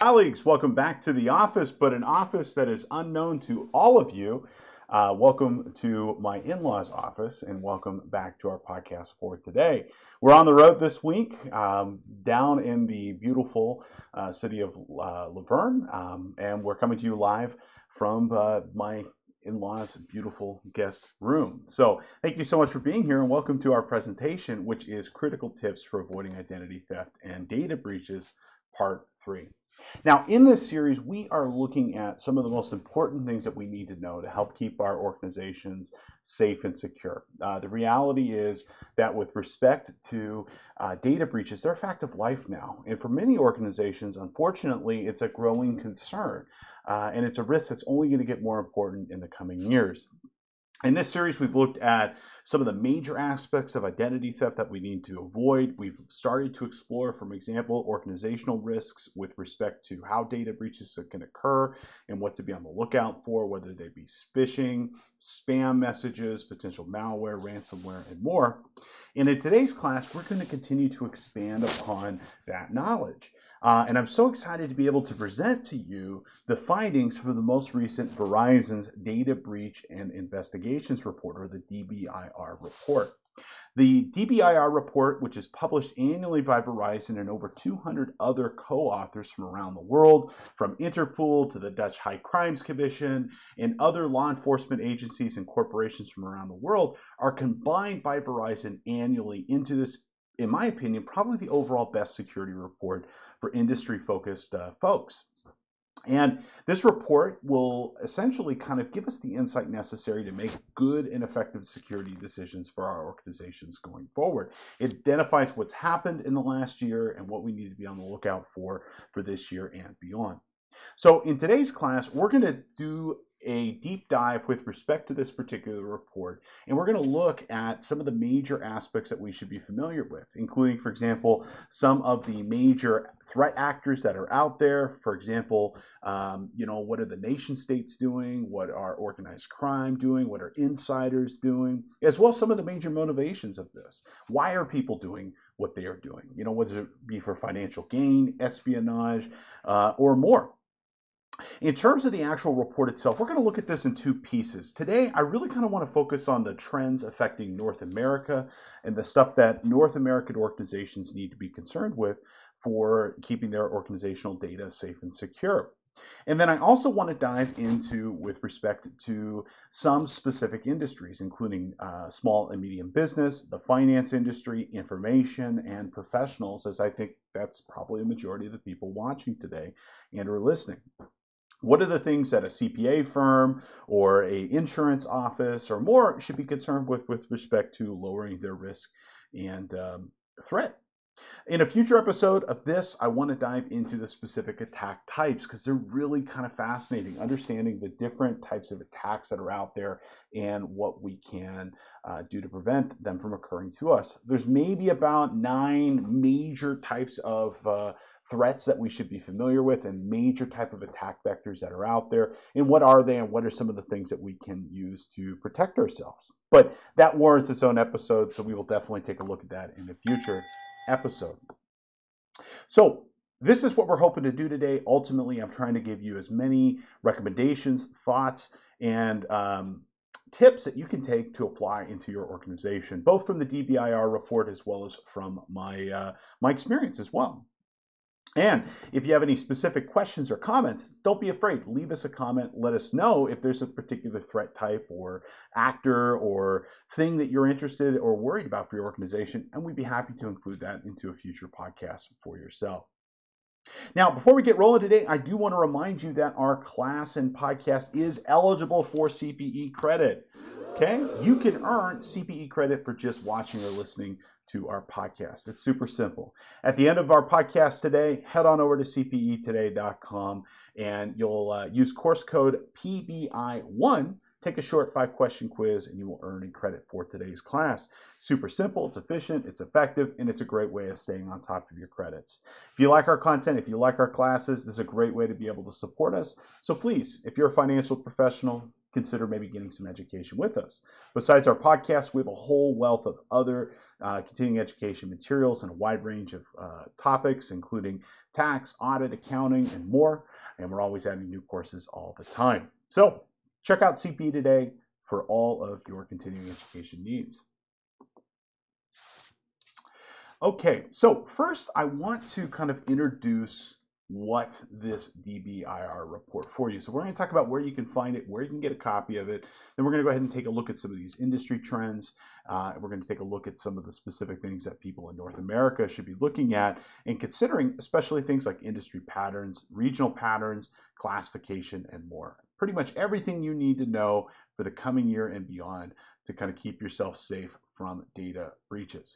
colleagues, welcome back to the office, but an office that is unknown to all of you. Welcome to my in-laws office and welcome back to our podcast for today. We're on the road this week down in the beautiful city of Laverne, and we're coming to you live from my in-laws' beautiful guest room. So thank you so much for being here and welcome to our presentation, which is Critical Tips for Avoiding Identity Theft and Data Breaches, Part 3. Now, in this series, we are looking at some of the most important things that we need to know to help keep our organizations safe and secure. The reality is that with respect to data breaches, they're a fact of life now. And for many organizations, unfortunately, it's a growing concern. And it's a risk that's only going to get more important in the coming years. In this series, we've looked at some of the major aspects of identity theft that we need to avoid. We've started to explore, for example, organizational risks with respect to how data breaches can occur and what to be on the lookout for, whether they be phishing, spam messages, potential malware, ransomware, and more. And in today's class, we're going to continue to expand upon that knowledge. And I'm so excited to be able to present to you the findings from the most recent Verizon's Data Breach and Investigations Report, or the DBIR report. The DBIR report, which is published annually by Verizon and over 200 other co-authors from around the world, from Interpol to the Dutch High Crimes Commission and other law enforcement agencies and corporations from around the world, are combined by Verizon annually into this, in my opinion, probably the overall best security report for industry-focused folks. And this report will essentially kind of give us the insight necessary to make good and effective security decisions for our organizations going forward. It identifies what's happened in the last year and what we need to be on the lookout for this year and beyond. So in today's class, we're going to do a deep dive with respect to this particular report, and we're going to look at some of the major aspects that we should be familiar with, including, for example, some of the major threat actors that are out there. For example, what are the nation states doing? What are organized crime doing? What are insiders doing? As well as some of the major motivations of this. Why are people doing what they are doing? Whether it be for financial gain, espionage, or more. In terms of the actual report itself, we're going to look at this in two pieces. Today, I really kind of want to focus on the trends affecting North America and the stuff that North American organizations need to be concerned with for keeping their organizational data safe and secure. And then I also want to dive into, with respect to some specific industries, including small and medium business, the finance industry, information, and professionals, as I think that's probably a majority of the people watching today and are listening. What are the things that a CPA firm or an insurance office or more should be concerned with respect to lowering their risk and threat? In a future episode of this, I want to dive into the specific attack types because they're really kind of fascinating, understanding the different types of attacks that are out there and what we can do to prevent them from occurring to us. There's maybe about 9 major types of threats that we should be familiar with and major type of attack vectors that are out there, and what are they and what are some of the things that we can use to protect ourselves. But that warrants its own episode, so we will definitely take a look at that in a future episode. So this is what we're hoping to do today. Ultimately, I'm trying to give you as many recommendations, thoughts, and tips that you can take to apply into your organization, both from the DBIR report as well as from my experience as well. And if you have any specific questions or comments, don't be afraid. Leave us a comment. Let us know if there's a particular threat type or actor or thing that you're interested or worried about for your organization, and we'd be happy to include that into a future podcast for yourself. Now, before we get rolling today, I do want to remind you that our class and podcast is eligible for CPE credit. Okay? You can earn CPE credit for just watching or listening to our podcast. It's super simple. At the end of our podcast today, head on over to cpetoday.com and you'll use course code PBI1, take a short 5-question quiz, and you will earn a credit for today's class. Super simple, it's efficient, it's effective, and it's a great way of staying on top of your credits. If you like our content, if you like our classes, this is a great way to be able to support us. So please, if you're a financial professional, consider maybe getting some education with us. Besides our podcast, we have a whole wealth of other continuing education materials and a wide range of topics, including tax, audit, accounting, and more. And we're always adding new courses all the time. So check out CP Today for all of your continuing education needs. Okay, so first I want to kind of introduce what this DBIR report for you. So we're going to talk about where you can find it, where you can get a copy of it. Then we're going to go ahead and take a look at some of these industry trends. We're going to take a look at some of the specific things that people in North America should be looking at and considering, especially things like industry patterns, regional patterns, classification, and more. Pretty much everything you need to know for the coming year and beyond to kind of keep yourself safe from data breaches.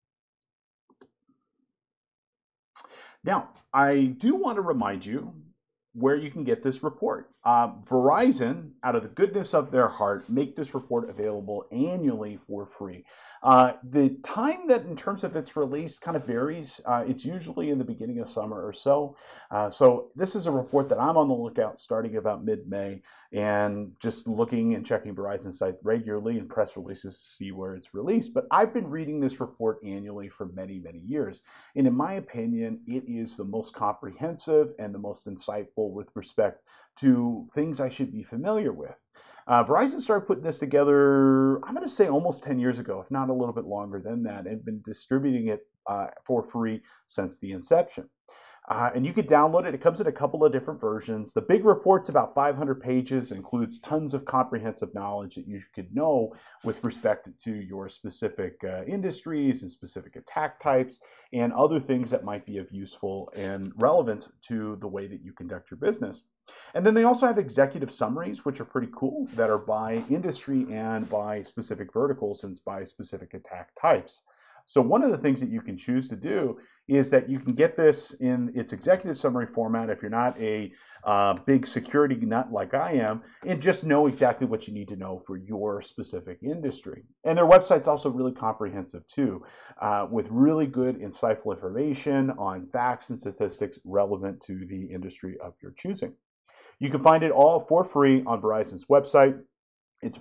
Now, I do want to remind you where you can get this report. Verizon, out of the goodness of their heart, make this report available annually for free. The time that in terms of its release kind of varies. It's usually in the beginning of summer or so. So this is a report that I'm on the lookout starting about mid-May and just looking and checking Verizon's site regularly and press releases to see where it's released. But I've been reading this report annually for many, many years. And in my opinion, it is the most comprehensive and the most insightful with respect to things I should be familiar with. Verizon started putting this together, I'm going to say almost 10 years ago, if not a little bit longer than that, and been distributing it for free since the inception. And you could download it. It comes in a couple of different versions. The big report's about 500 pages, includes tons of comprehensive knowledge that you could know with respect to your specific industries and specific attack types and other things that might be of useful and relevant to the way that you conduct your business. And then they also have executive summaries, which are pretty cool, that are by industry and by specific verticals and by specific attack types. So one of the things that you can choose to do is that you can get this in its executive summary format if you're not a big security nut like I am, and just know exactly what you need to know for your specific industry. And their website's also really comprehensive too, with really good, insightful information on facts and statistics relevant to the industry of your choosing. You can find it all for free on Verizon's website. It's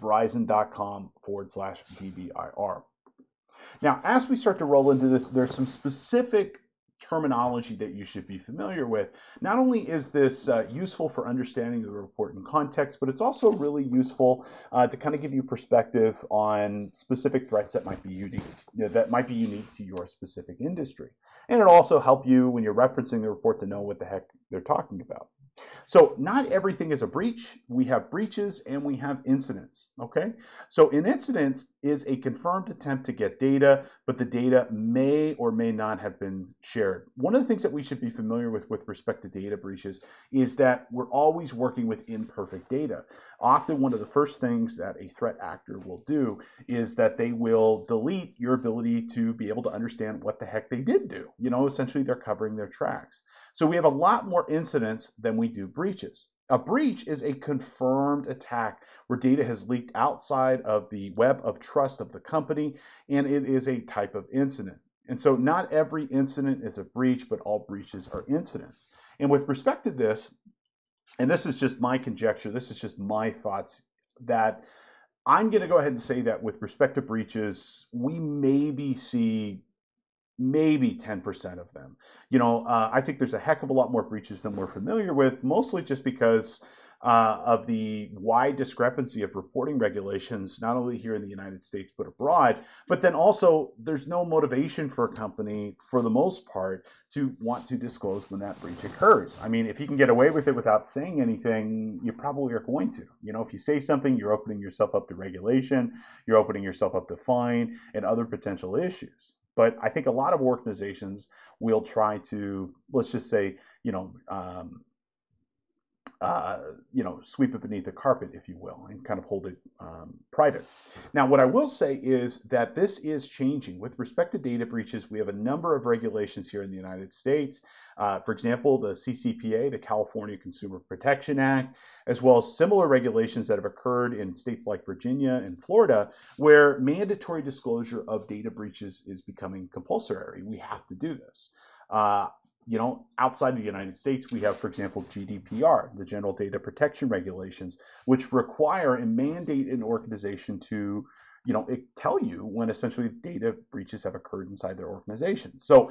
verizon.com/DBIR. Now, as we start to roll into this, there's some specific terminology that you should be familiar with. Not only is this useful for understanding the report in context, but it's also really useful to kind of give you perspective on specific threats that might be unique to your specific industry. And it'll also help you when you're referencing the report to know what the heck they're talking about. So not everything is a breach. We have breaches and we have incidents, okay? So an incident is a confirmed attempt to get data, but the data may or may not have been shared. One of the things that we should be familiar with respect to data breaches is that we're always working with imperfect data. Often one of the first things that a threat actor will do is that they will delete your ability to be able to understand what the heck they did do. You know, essentially they're covering their tracks. So we have a lot more incidents than we do breaches. A breach is a confirmed attack where data has leaked outside of the web of trust of the company, and it is a type of incident. And so not every incident is a breach, but all breaches are incidents. And with respect to this, and this is just my conjecture, this is just my thoughts, that I'm going to go ahead and say that with respect to breaches, we maybe see maybe 10% of them. You know, I think there's a heck of a lot more breaches than we're familiar with, mostly just because of the wide discrepancy of reporting regulations, not only here in the United States, but abroad. But then also, there's no motivation for a company, for the most part, to want to disclose when that breach occurs. I mean, if you can get away with it without saying anything, you probably are going to. You know, if you say something, you're opening yourself up to regulation, you're opening yourself up to fine and other potential issues. But I think a lot of organizations will try to, let's just say, sweep it beneath the carpet, if you will, and kind of hold it private. Now, what I will say is that this is changing. With respect to data breaches, we have a number of regulations here in the United States. For example, the CCPA, the California Consumer Protection Act, as well as similar regulations that have occurred in states like Virginia and Florida, where mandatory disclosure of data breaches is becoming compulsory. We have to do this. outside the United States, we have, for example, GDPR, the General Data Protection Regulations, which require and mandate an organization to, tell you when essentially data breaches have occurred inside their organization. So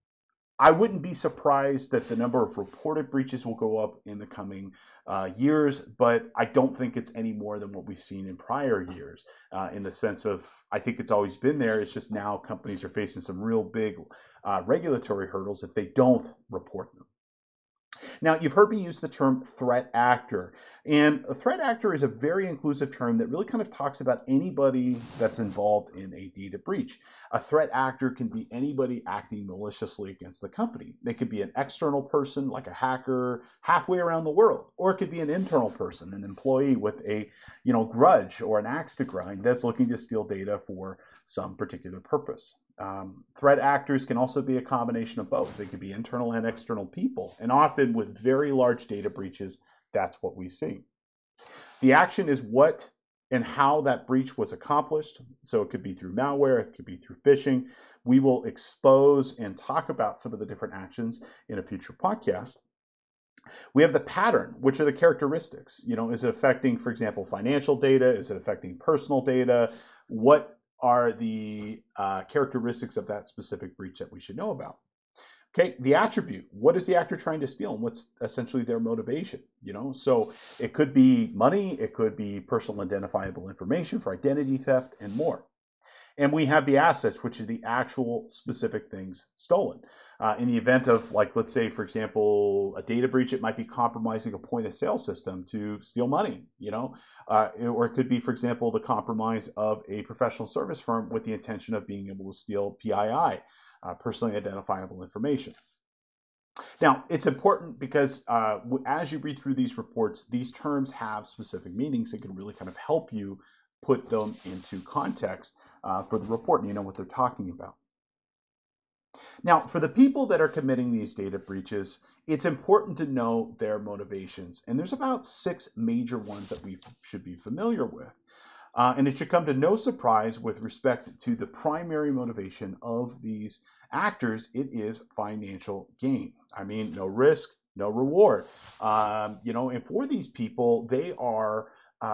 I wouldn't be surprised that the number of reported breaches will go up in the coming years, but I don't think it's any more than what we've seen in prior years in the sense of, I think it's always been there. It's just now companies are facing some real big regulatory hurdles if they don't report them. Now, you've heard me use the term threat actor, and a threat actor is a very inclusive term that really kind of talks about anybody that's involved in a data breach. A threat actor can be anybody acting maliciously against the company. They could be an external person, like a hacker halfway around the world, or it could be an internal person, an employee with a grudge or an axe to grind that's looking to steal data for some particular purpose. Threat actors can also be a combination of both. They could be internal and external people. And often with very large data breaches, that's what we see. The action is what and how that breach was accomplished. So it could be through malware, it could be through phishing. We will expose and talk about some of the different actions in a future podcast. We have the pattern, which are the characteristics. Is it affecting, for example, financial data? Is it affecting personal data? What are the characteristics of that specific breach that we should know about? Okay, the attribute. What is the actor trying to steal, and what's essentially their motivation? So it could be money, it could be personal identifiable information for identity theft, and more. And we have the assets, which are the actual specific things stolen. In the event of, like, let's say, for example, a data breach, it might be compromising a point of sale system to steal money, or it could be, for example, the compromise of a professional service firm with the intention of being able to steal PII, personally identifiable information. Now, it's important because as you read through these reports, these terms have specific meanings that can really kind of help you put them into context for the report, and you know what they're talking about. Now, for the people that are committing these data breaches, it's important to know their motivations. And there's about 6 major ones that we should be familiar with. And it should come to no surprise with respect to the primary motivation of these actors, it is financial gain. I mean, no risk, no reward. And for these people, they are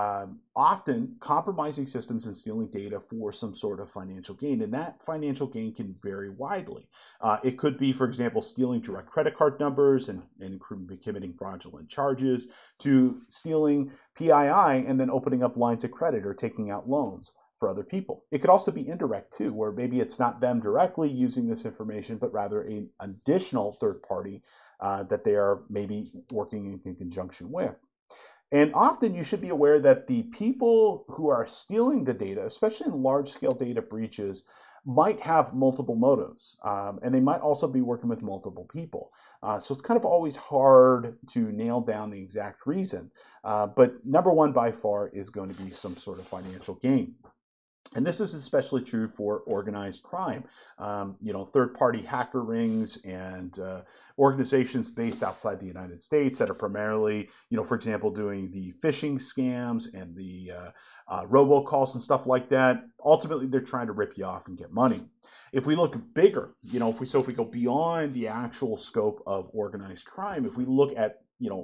often compromising systems and stealing data for some sort of financial gain. And that financial gain can vary widely. It could be, for example, stealing direct credit card numbers and committing fraudulent charges, to stealing PII and then opening up lines of credit or taking out loans for other people. It could also be indirect too, where maybe it's not them directly using this information, but rather an additional third party that they are maybe working in conjunction with. And often you should be aware that the people who are stealing the data, especially in large-scale data breaches, might have multiple motives, and they might also be working with multiple people. So it's kind of always hard to nail down the exact reason. But number one by far is going to be some sort of financial gain. And this is especially true for organized crime. Third-party hacker rings and organizations based outside the United States that are primarily, for example, doing the phishing scams and the robocalls and stuff like that. Ultimately, they're trying to rip you off and get money. If we look bigger, if we go beyond the actual scope of organized crime, if we look at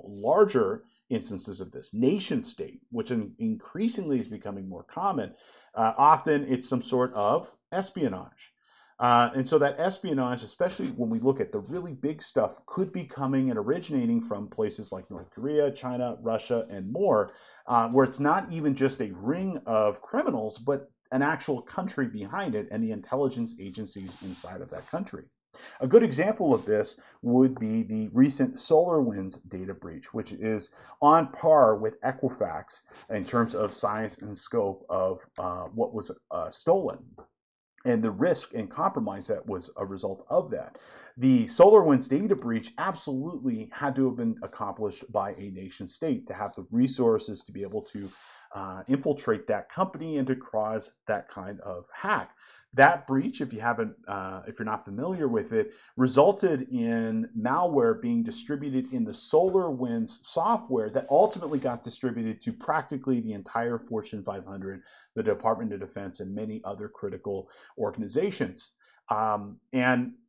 larger instances of this, nation state, which increasingly is becoming more common, often it's some sort of espionage. And so that espionage, especially when we look at the really big stuff, could be coming and originating from places like North Korea, China, Russia, and more, where it's not even just a ring of criminals, but an actual country behind it and the intelligence agencies inside of that country. A good example of this would be the recent SolarWinds data breach, which is on par with Equifax in terms of size and scope of what was stolen and the risk and compromise that was a result of that. The SolarWinds data breach absolutely had to have been accomplished by a nation state to have the resources to be able to infiltrate that company and to cause that kind of hack. That breach, if you're not familiar with it, resulted in malware being distributed in the SolarWinds software that ultimately got distributed to practically the entire Fortune 500, the Department of Defense, and many other critical organizations. And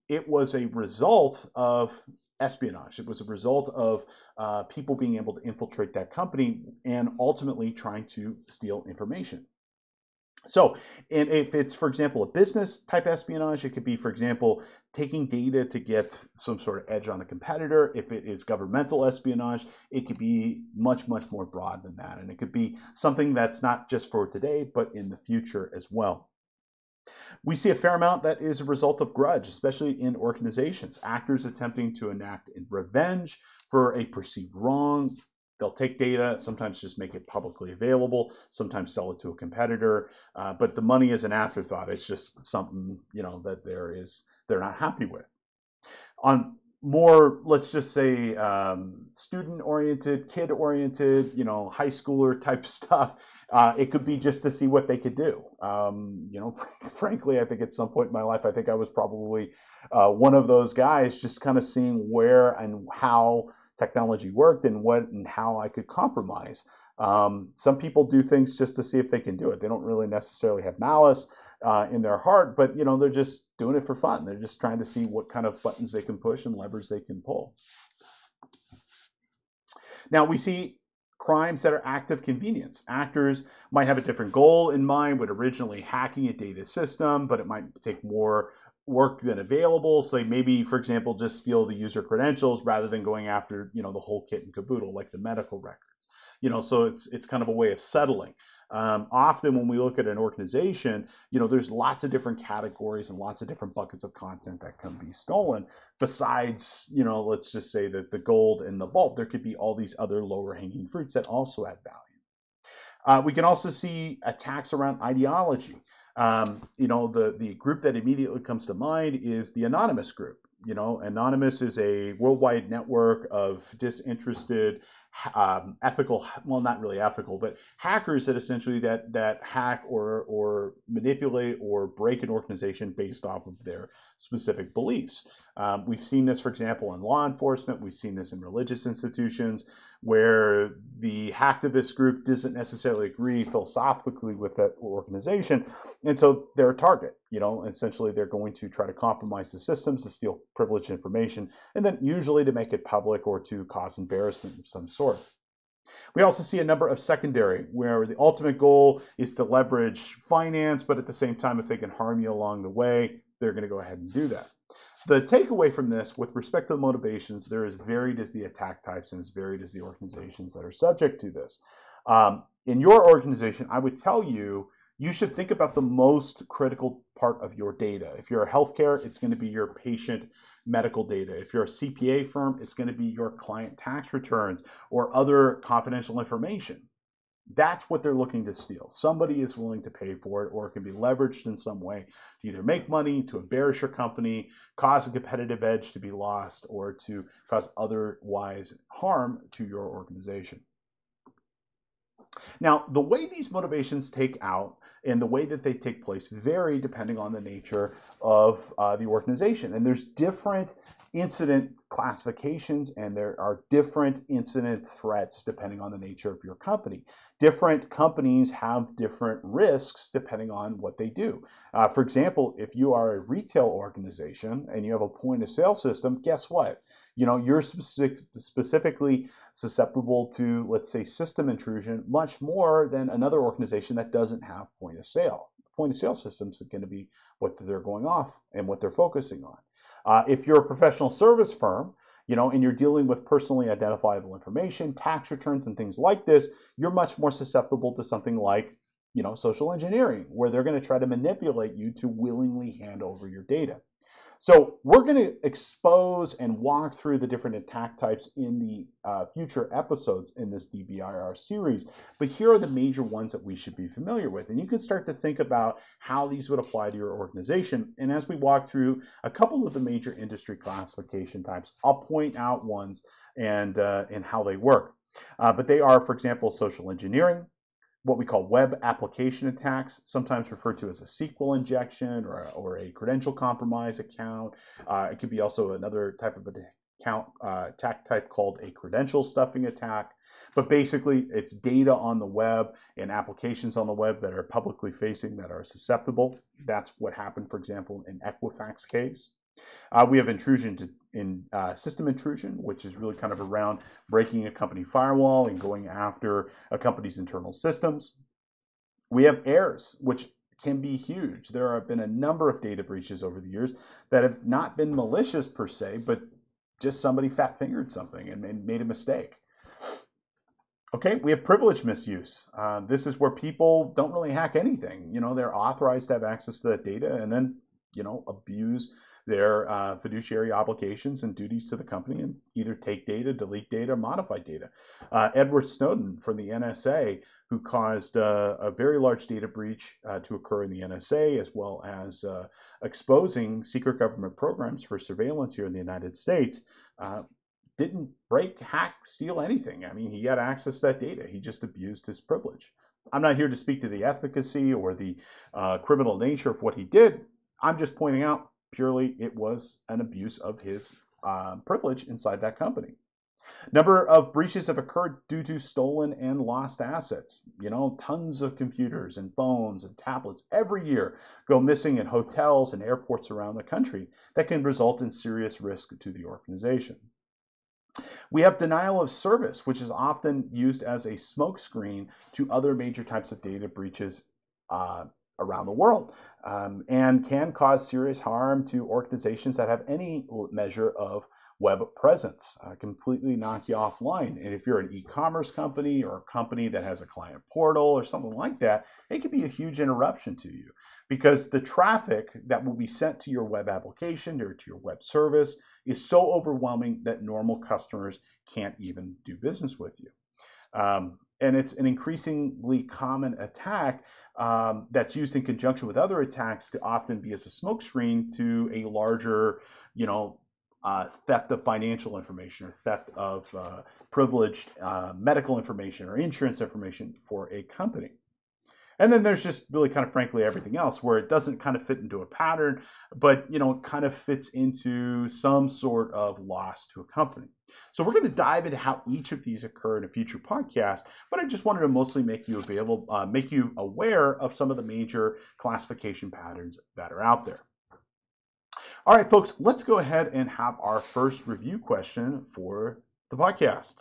it was a result of espionage. It was a result of people being able to infiltrate that company and ultimately trying to steal information. So, and if it's, for example, a business type espionage, it could be, for example, taking data to get some sort of edge on a competitor. If it is governmental espionage, it could be much, much more broad than that. And it could be something that's not just for today, but in the future as well. We see a fair amount that is a result of grudge, especially in organizations. Actors attempting to enact revenge for a perceived wrong. They'll take data, sometimes just make it publicly available, sometimes sell it to a competitor, but the money is an afterthought. It's just something, that they're not happy with. On more, let's just say, student-oriented, kid-oriented, high schooler type stuff, it could be just to see what they could do. Frankly, I think at some point in my life, I think I was probably one of those guys, just kind of seeing where and how technology worked and what and how I could compromise. Some people do things just to see if they can do it. They don't really necessarily have malice in their heart, but they're just doing it for fun. They're just trying to see what kind of buttons they can push and levers they can pull. Now we see crimes that are acts of convenience. Actors might have a different goal in mind with originally hacking a data system, but it might take more work than available. So they maybe, for example, just steal the user credentials rather than going after, the whole kit and caboodle, like the medical records. So it's kind of a way of settling. Often when we look at an organization, there's lots of different categories and lots of different buckets of content that can be stolen. Besides, let's just say that the gold and the vault, there could be all these other lower hanging fruits that also add value. We can also see attacks around ideology. The group that immediately comes to mind is the Anonymous group. Anonymous is a worldwide network of disinterested, ethical, well, not really ethical, but hackers that essentially that hack or manipulate or break an organization based off of their specific beliefs. We've seen this, for example, in law enforcement. We've seen this in religious institutions where the hacktivist group doesn't necessarily agree philosophically with that organization, and so they're a target. Essentially they're going to try to compromise the systems to steal privileged information, and then usually to make it public or to cause embarrassment of some sort. We also see a number of secondary, where the ultimate goal is to leverage finance, but at the same time, if they can harm you along the way, they're going to go ahead and do that. The takeaway from this, with respect to the motivations, they're as varied as the attack types and as varied as the organizations that are subject to this. In your organization, I would tell you, you should think about the most critical part of your data. If you're a healthcare, it's going to be your patient medical data. If you're a CPA firm, it's going to be your client tax returns or other confidential information. That's what they're looking to steal. Somebody is willing to pay for it, or it can be leveraged in some way to either make money, to embarrass your company, cause a competitive edge to be lost, or to cause otherwise harm to your organization. Now, the way these motivations take out and the way that they take place vary depending on the nature of the organization. And there's different incident classifications, and there are different incident threats depending on the nature of your company. Different companies have different risks depending on what they do. For example, if you are a retail organization and you have a point of sale system, guess what? You're specifically susceptible to, let's say, system intrusion much more than another organization that doesn't have point of sale. Point of sale systems are going to be what they're going off and what they're focusing on. If you're a professional service firm, and you're dealing with personally identifiable information, tax returns, and things like this, you're much more susceptible to something like, social engineering, where they're going to try to manipulate you to willingly hand over your data. So we're going to expose and walk through the different attack types in the future episodes in this DBIR series, but here are the major ones that we should be familiar with. And you can start to think about how these would apply to your organization. And as we walk through a couple of the major industry classification types, I'll point out ones and how they work. But they are, for example, social engineering, what we call web application attacks, sometimes referred to as a SQL injection or a credential compromise account. It could be also another type of attack type called a credential stuffing attack. But basically, it's data on the web and applications on the web that are publicly facing that are susceptible. That's what happened, for example, in Equifax case. We have system intrusion, which is really kind of around breaking a company firewall and going after a company's internal systems. We have errors, which can be huge. There have been a number of data breaches over the years that have not been malicious per se, but just somebody fat-fingered something and made a mistake. Okay, we have privilege misuse. This is where people don't really hack anything. They're authorized to have access to that data and then, abuse their fiduciary obligations and duties to the company and either take data, delete data, modify data. Edward Snowden from the NSA, who caused a very large data breach to occur in the NSA, as well as exposing secret government programs for surveillance here in the United States, didn't break, hack, steal anything. I mean, he had access to that data. He just abused his privilege. I'm not here to speak to the efficacy or the criminal nature of what he did. I'm just pointing out purely it was an abuse of his privilege inside that company. Number of breaches have occurred due to stolen and lost assets. Tons of computers and phones and tablets every year go missing in hotels and airports around the country that can result in serious risk to the organization. We have denial of service, which is often used as a smokescreen to other major types of data breaches around the world, and can cause serious harm to organizations that have any measure of web presence, completely knock you offline. And if you're an e-commerce company or a company that has a client portal or something like that, it can be a huge interruption to you because the traffic that will be sent to your web application or to your web service is so overwhelming that normal customers can't even do business with you. And it's an increasingly common attack that's used in conjunction with other attacks to often be as a smokescreen to a larger, theft of financial information or theft of privileged medical information or insurance information for a company. And then there's just really kind of frankly everything else where it doesn't kind of fit into a pattern, but it kind of fits into some sort of loss to a company. So we're going to dive into how each of these occur in a future podcast, but I just wanted to mostly make you aware of some of the major classification patterns that are out there. All right, folks, let's go ahead and have our first review question for the podcast.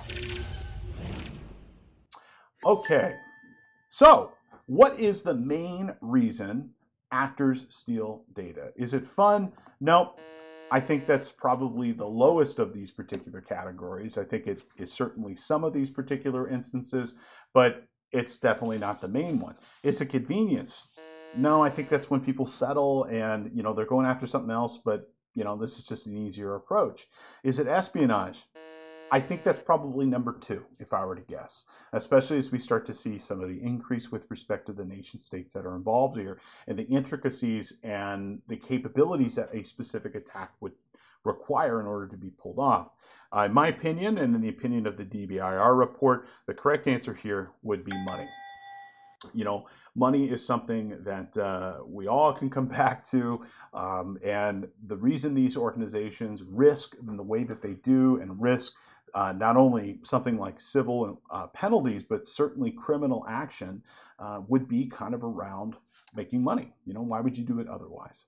Okay, so what is the main reason actors steal data? Is it fun? Nope. I think that's probably the lowest of these particular categories. I think it is certainly some of these particular instances, but it's definitely not the main one. Is it convenience? No, I think that's when people settle and, they're going after something else, but, this is just an easier approach. Is it espionage? I think that's probably number 2, if I were to guess, especially as we start to see some of the increase with respect to the nation states that are involved here and the intricacies and the capabilities that a specific attack would require in order to be pulled off. In my opinion, and in the opinion of the DBIR report, the correct answer here would be money. Money is something that we all can come back to, and the reason these organizations risk in the way that they do and risk not only something like civil penalties, but certainly criminal action would be kind of around making money. Why would you do it otherwise?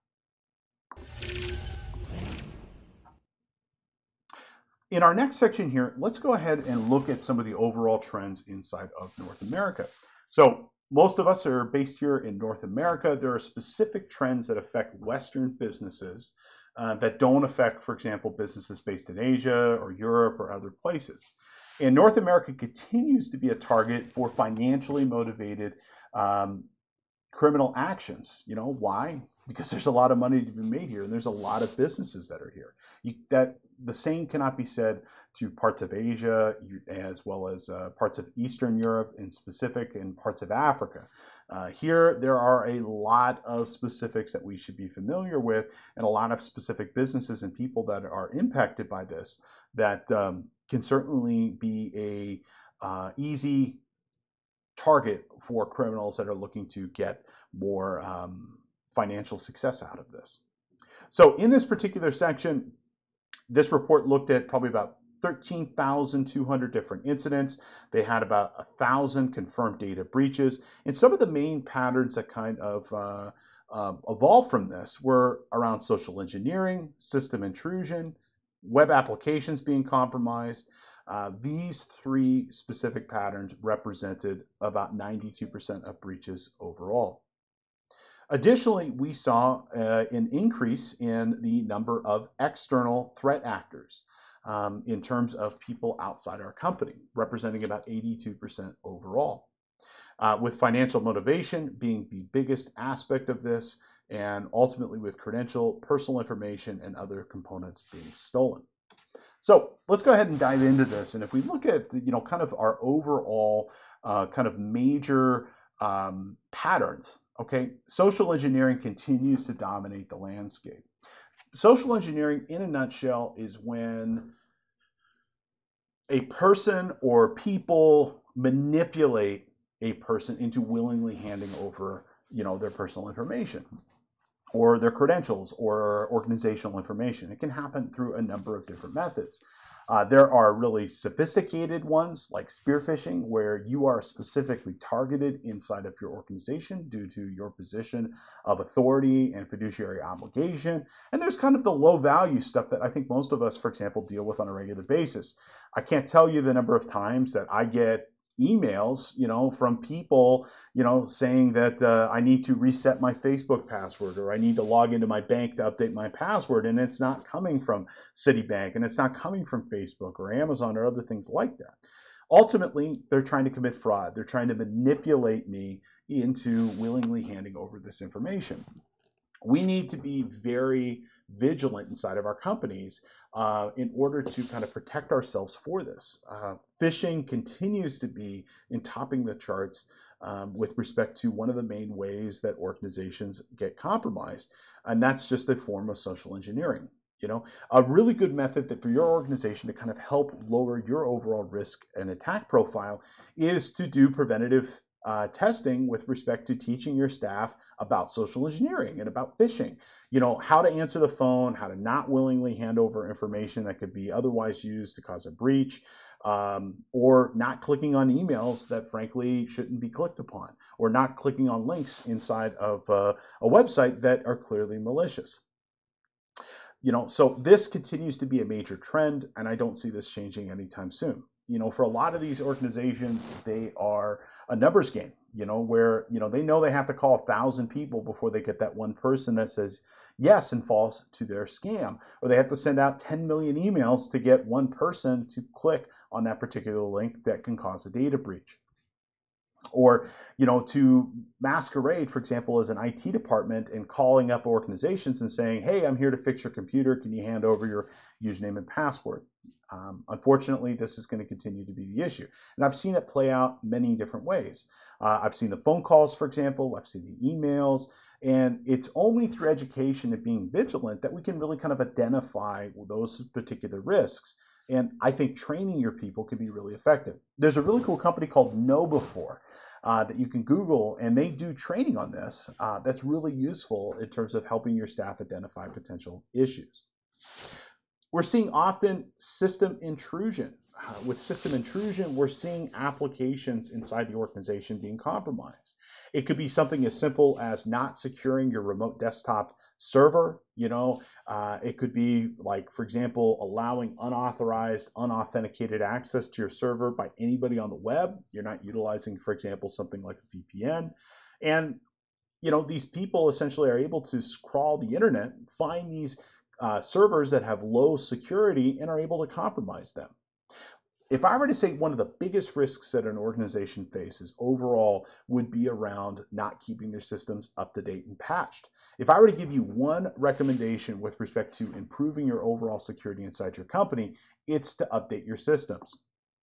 In our next section here, let's go ahead and look at some of the overall trends inside of North America. So most of us are based here in North America. There are specific trends that affect Western businesses that don't affect, for example, businesses based in Asia or Europe or other places. And North America continues to be a target for financially motivated criminal actions. Why? Because there's a lot of money to be made here, and there's a lot of businesses that are here. That the same cannot be said to parts of Asia, as well as parts of Eastern Europe in specific, and parts of Africa. Here, there are a lot of specifics that we should be familiar with, and a lot of specific businesses and people that are impacted by this that can certainly be a easy target for criminals that are looking to get more financial success out of this. So in this particular section, this report looked at probably about 13,200 different incidents. They had about 1,000 confirmed data breaches. And some of the main patterns that kind of evolved from this were around social engineering, system intrusion, web applications being compromised. These three specific patterns represented about 92% of breaches overall. Additionally, we saw an increase in the number of external threat actors in terms of people outside our company, representing about 82% overall. With financial motivation being the biggest aspect of this, and ultimately with credential, personal information, and other components being stolen. So let's go ahead and dive into this. And if we look at kind of our overall kind of major patterns, okay, social engineering continues to dominate the landscape. Social engineering, in a nutshell, is when a person or people manipulate a person into willingly handing over, their personal information or their credentials or organizational information. It can happen through a number of different methods. There are really sophisticated ones like spear phishing, where you are specifically targeted inside of your organization due to your position of authority and fiduciary obligation. And there's kind of the low value stuff that I think most of us, for example, deal with on a regular basis. I can't tell you the number of times that I get emails, from people, saying that I need to reset my Facebook password, or I need to log into my bank to update my password, and it's not coming from Citibank, and it's not coming from Facebook or Amazon or other things like that. Ultimately, they're trying to commit fraud. They're trying to manipulate me into willingly handing over this information. We need to be very vigilant inside of our companies in order to kind of protect ourselves for this. Phishing continues to be in topping the charts with respect to one of the main ways that organizations get compromised, and that's just a form of social engineering. A really good method that for your organization to kind of help lower your overall risk and attack profile is to do preventative testing with respect to teaching your staff about social engineering and about phishing. How to answer the phone, how to not willingly hand over information that could be otherwise used to cause a breach, or not clicking on emails that frankly shouldn't be clicked upon, or not clicking on links inside of a website that are clearly malicious. So this continues to be a major trend, and I don't see this changing anytime soon. For a lot of these organizations, they are a numbers game, where, they know they have to call 1,000 people before they get that one person that says yes and falls to their scam, or they have to send out 10 million emails to get one person to click on that particular link that can cause a data breach. Or, to masquerade, for example, as an IT department and calling up organizations and saying, hey, I'm here to fix your computer. Can you hand over your username and password? Unfortunately, this is going to continue to be the issue. And I've seen it play out many different ways. I've seen the phone calls, for example. I've seen the emails. And it's only through education and being vigilant that we can really kind of identify those particular risks. And I think training your people can be really effective. There's a really cool company called KnowBe4 that you can Google, and they do training on this that's really useful in terms of helping your staff identify potential issues. We're seeing often system intrusion. With system intrusion, we're seeing applications inside the organization being compromised. It could be something as simple as not securing your remote desktop server. It could be like, for example, allowing unauthorized, unauthenticated access to your server by anybody on the web. You're not utilizing, for example, something like a VPN. And, these people essentially are able to crawl the internet, find these servers that have low security, and are able to compromise them. If I were to say one of the biggest risks that an organization faces overall would be around not keeping their systems up to date and patched. If I were to give you one recommendation with respect to improving your overall security inside your company, it's to update your systems.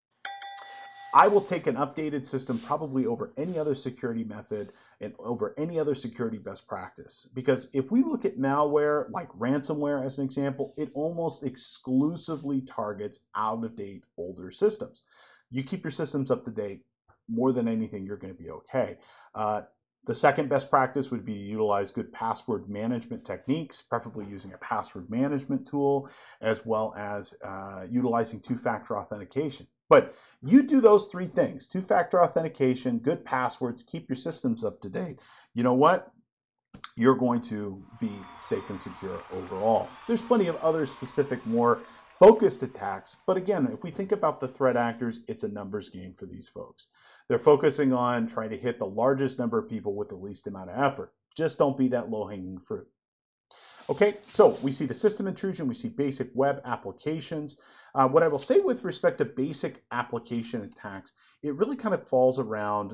I will take an updated system probably over any other security method and over any other security best practice. Because if we look at malware, like ransomware as an example, it almost exclusively targets out-of-date older systems. You keep your systems up to date, more than anything, you're going to be okay. The second best practice would be to utilize good password management techniques, preferably using a password management tool, as well as utilizing two-factor authentication. But you do those three things: two-factor authentication, good passwords, keep your systems up to date. You know what? you're going to be safe and secure overall. There's plenty of other specific, more focused attacks, but again, if we think about the threat actors, it's a numbers game for these folks. They're focusing on trying to hit the largest number of people with the least amount of effort. Just don't be that low-hanging fruit. Okay, so we see the system intrusion, we see basic web applications. What I will say with respect to basic application attacks, it really kind of falls around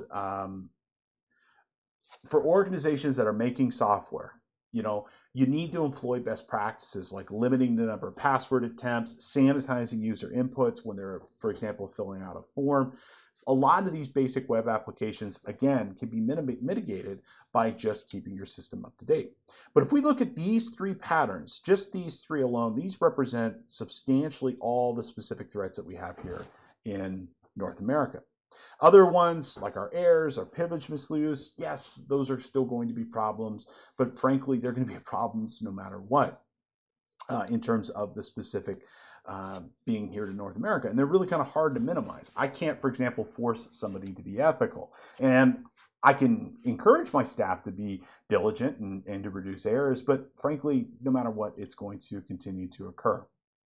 for organizations that are making software. You need to employ best practices like limiting the number of password attempts, sanitizing user inputs when they're, for example, filling out a form. A lot of these basic web applications, again, can be mitigated by just keeping your system up to date. But if we look at these three patterns, just these three alone, these represent substantially all the specific threats that we have here in North America. Other ones, like our errors, our privilege misuse, yes, those are still going to be problems, but frankly, they're going to be problems no matter what in terms of the specific being here to North America. And they're really kind of hard to minimize. I can't, for example, force somebody to be ethical. And I can encourage my staff to be diligent and to reduce errors, but frankly, no matter what, it's going to continue to occur.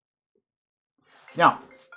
Now,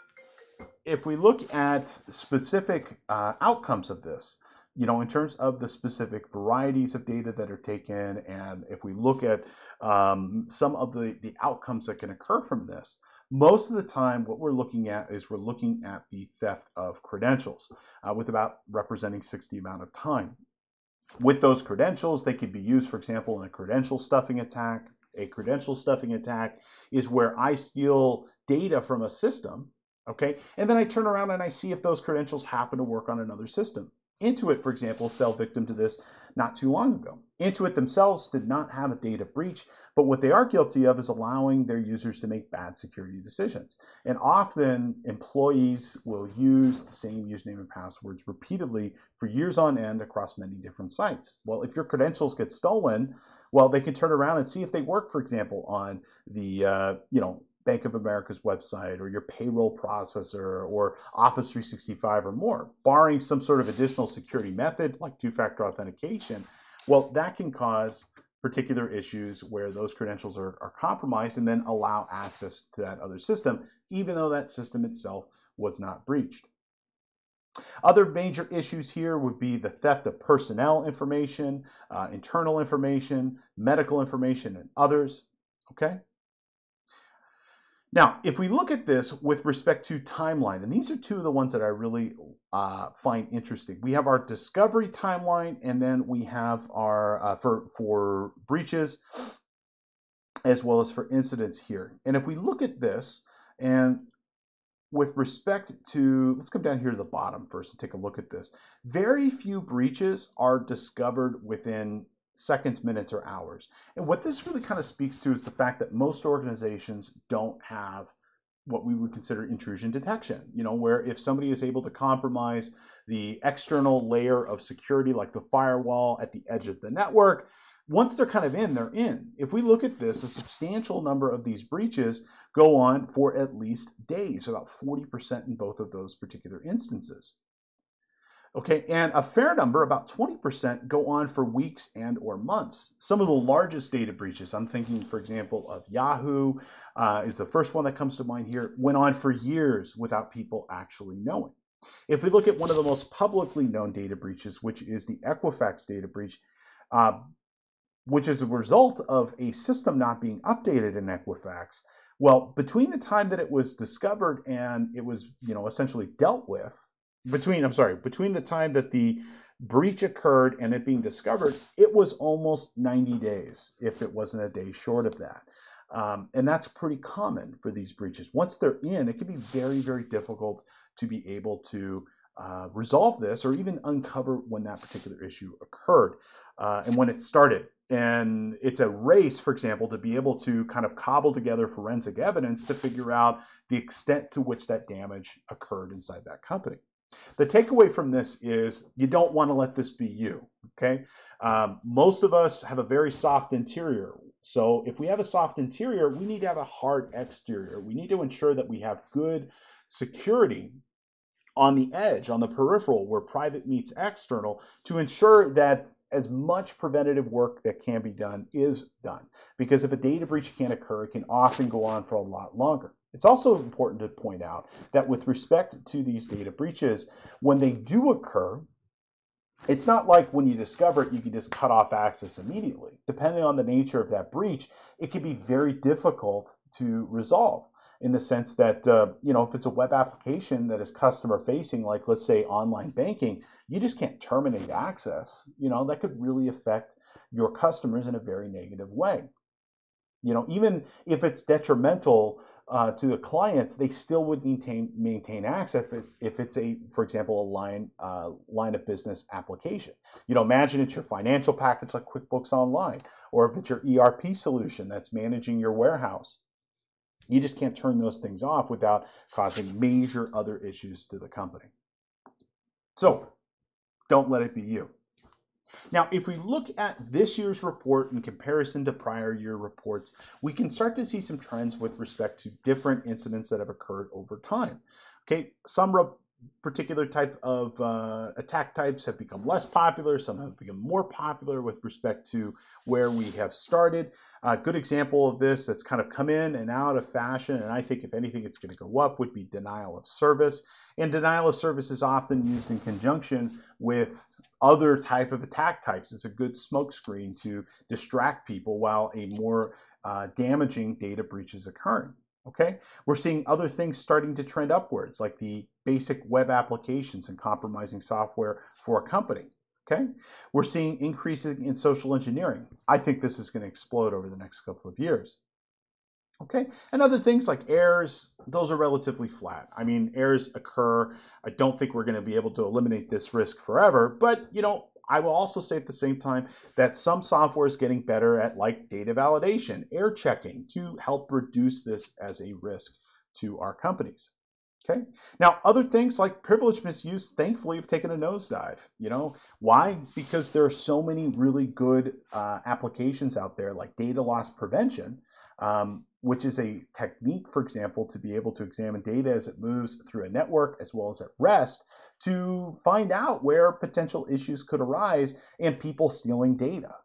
if we look at specific outcomes of this, in terms of the specific varieties of data that are taken, and if we look at some of the outcomes that can occur from this, most of the time what we're looking at is we're looking at the theft of credentials, with about representing 60 amount of time. With those credentials, they could be used, for example, in a credential stuffing attack. A credential stuffing attack is where I steal data from a system, okay, and then I turn around and I see if those credentials happen to work on another system. Intuit, for example, fell victim to this not too long ago. Intuit themselves did not have a data breach, but what they are guilty of is allowing their users to make bad security decisions. And often employees will use the same username and passwords repeatedly for years on end across many different sites. Well, if your credentials get stolen, well, they can turn around and see if they work, for example, on the Bank of America's website or your payroll processor or Office 365 or more, barring some sort of additional security method like two-factor authentication. Well, that can cause particular issues where those credentials are compromised and then allow access to that other system, even though that system itself was not breached. Other major issues here would be the theft of personnel information, internal information, medical information, and others. Okay. Now, if we look at this with respect to timeline, and these are two of the ones that I really find interesting. We have our discovery timeline, and then we have our for breaches as well as for incidents here. And if we look at this, and with respect to, let's come down here to the bottom first and take a look at this. Very few breaches are discovered within seconds, minutes, or hours. And what this really kind of speaks to is the fact that most organizations don't have what we would consider intrusion detection, where if somebody is able to compromise the external layer of security, like the firewall at the edge of the network, once they're kind of in, they're in. If we look at this, a substantial number of these breaches go on for at least days, about 40% in both of those particular instances. Okay, and a fair number, about 20%, go on for weeks and or months. Some of the largest data breaches, I'm thinking, for example, of Yahoo, is the first one that comes to mind here, went on for years without people actually knowing. If we look at one of the most publicly known data breaches, which is the Equifax data breach, which is a result of a system not being updated in Equifax. Well, between the time that it was discovered and it was, essentially dealt with, between the time that the breach occurred and it being discovered, it was almost 90 days, if it wasn't a day short of that. And that's pretty common for these breaches. Once they're in, it can be very, very difficult to be able to resolve this or even uncover when that particular issue occurred and when it started. And it's a race, for example, to be able to kind of cobble together forensic evidence to figure out the extent to which that damage occurred inside that company. The takeaway from this is you don't want to let this be you, okay? Most of us have a very soft interior. So if we have a soft interior, we need to have a hard exterior. We need to ensure that we have good security on the edge, on the peripheral, where private meets external, to ensure that as much preventative work that can be done is done, because if a data breach can occur, it can often go on for a lot longer. It's also important to point out that with respect to these data breaches, when they do occur, it's not like when you discover it, you can just cut off access immediately. Depending on the nature of that breach, it can be very difficult to resolve, in the sense that, if it's a web application that is customer facing, like let's say online banking, you just can't terminate access. That could really affect your customers in a very negative way. Even if it's detrimental to the client, they still would maintain access if it's for example, a line of business application. Imagine it's your financial package like QuickBooks Online, or if it's your ERP solution that's managing your warehouse. You just can't turn those things off without causing major other issues to the company. So don't let it be you. Now, if we look at this year's report in comparison to prior year reports, we can start to see some trends with respect to different incidents that have occurred over time. Okay, some particular type of attack types have become less popular. Some have become more popular with respect to where we have started. A good example of this that's kind of come in and out of fashion, and I think if anything it's going to go up, would be denial of service. And denial of service is often used in conjunction with other type of attack types. It's a good smokescreen to distract people while a more damaging data breach is occurring. Okay, we're seeing other things starting to trend upwards, like the basic web applications and compromising software for a company. Okay, we're seeing increases in social engineering. I think this is going to explode over the next couple of years. Okay, and other things like errors, those are relatively flat. I mean, errors occur. I don't think we're going to be able to eliminate this risk forever, but I will also say at the same time that some software is getting better at, like, data validation, error checking, to help reduce this as a risk to our companies. Okay. Now, other things like privilege misuse, thankfully, have taken a nosedive. Why? Because there are so many really good applications out there, like data loss prevention, which is a technique, for example, to be able to examine data as it moves through a network as well as at rest, to find out where potential issues could arise and people stealing data.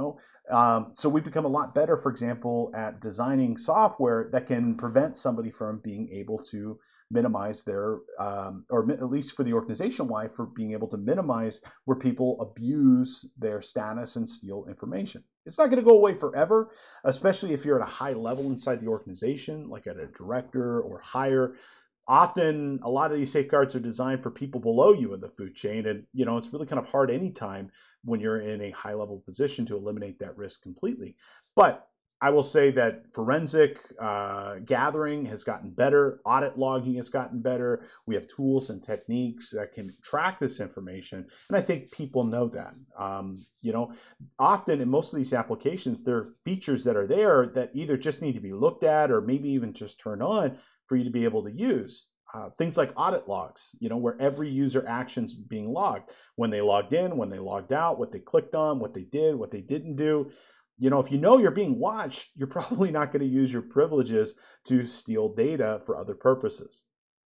So we've become a lot better, for example, at designing software that can prevent somebody from being able to minimize their, or at least for the organization-wide, for being able to minimize where people abuse their status and steal information. It's not going to go away forever, especially if you're at a high level inside the organization, like at a director or higher. Often, a lot of these safeguards are designed for people below you in the food chain, and it's really kind of hard anytime when you're in a high-level position to eliminate that risk completely. But I will say that forensic gathering has gotten better. Audit logging has gotten better. We have tools and techniques that can track this information, and I think people know that. Often in most of these applications, there are features that are there that either just need to be looked at or maybe even just turned on for you to be able to use. Things like audit logs, where every user action's being logged. When they logged in, when they logged out, what they clicked on, what they did, what they didn't do. If you know you're being watched, you're probably not going to use your privileges to steal data for other purposes.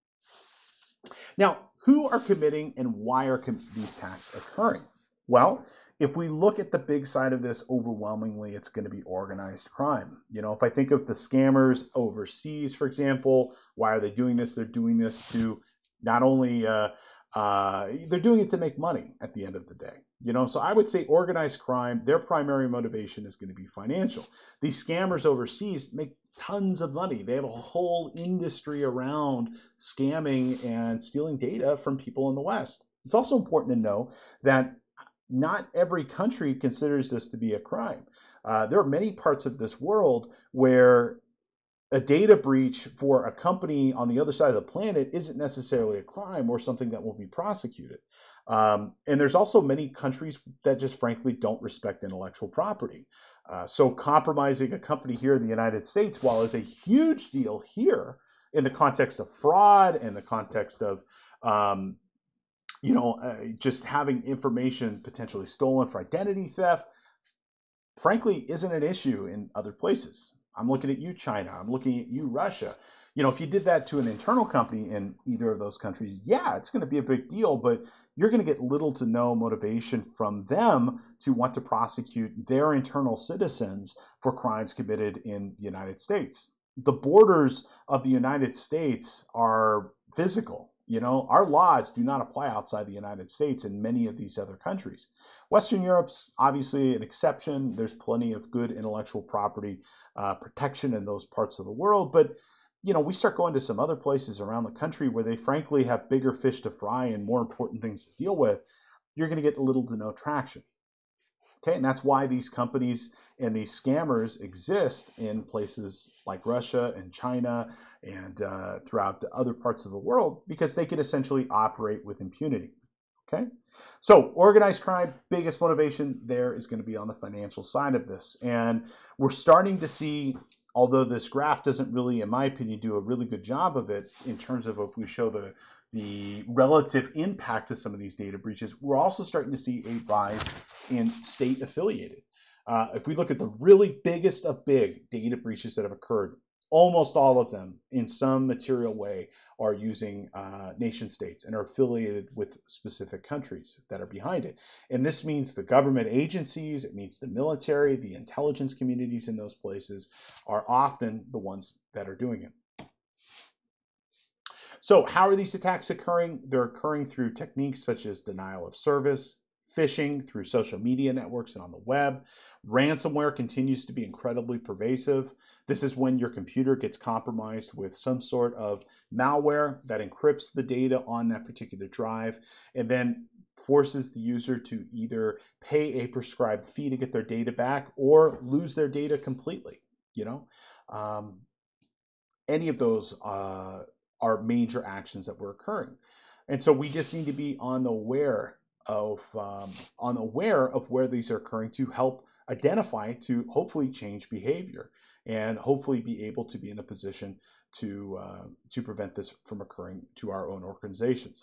Now, who are committing and why are these attacks occurring? Well, if we look at the big side of this, overwhelmingly, it's going to be organized crime. If I think of the scammers overseas, for example, why are they doing this? They're doing this to not only, they're doing it to make money at the end of the day. So I would say organized crime, their primary motivation is going to be financial. These scammers overseas make tons of money. They have a whole industry around scamming and stealing data from people in the West. It's also important to know that not every country considers this to be a crime. There are many parts of this world where a data breach for a company on the other side of the planet isn't necessarily a crime or something that won't be prosecuted. And there's also many countries that just frankly don't respect intellectual property. So compromising a company here in the United States, while is a huge deal here in the context of fraud and the context of just having information potentially stolen for identity theft, frankly, isn't an issue in other places. I'm looking at you, China. I'm looking at you, Russia. If you did that to an internal company in either of those countries, yeah, it's going to be a big deal, but you're going to get little to no motivation from them to want to prosecute their internal citizens for crimes committed in the United States. The borders of the United States are physical. Our laws do not apply outside the United States in many of these other countries. Western Europe's obviously an exception. There's plenty of good intellectual property protection in those parts of the world, but we start going to some other places around the country where they frankly have bigger fish to fry and more important things to deal with. You're going to get little to no traction. Okay, and that's why these companies and these scammers exist in places like Russia and China and throughout the other parts of the world, because they could essentially operate with impunity. Okay, so organized crime, biggest motivation there is going to be on the financial side of this. And we're starting to see, although this graph doesn't really, in my opinion, do a really good job of it in terms of if we show the relative impact of some of these data breaches, we're also starting to see a rise in state affiliated. If we look at the really biggest of big data breaches that have occurred, almost all of them in some material way are using nation states and are affiliated with specific countries that are behind it. And this means the government agencies, it means the military, the intelligence communities in those places are often the ones that are doing it. So how are these attacks occurring? They're occurring through techniques such as denial of service, phishing through social media networks and on the web. Ransomware continues to be incredibly pervasive. This is when your computer gets compromised with some sort of malware that encrypts the data on that particular drive and then forces the user to either pay a prescribed fee to get their data back or lose their data completely. Any of those are major actions that were occurring. And so we just need to be unaware of where these are occurring to help identify, to hopefully change behavior and hopefully be able to be in a position to prevent this from occurring to our own organizations.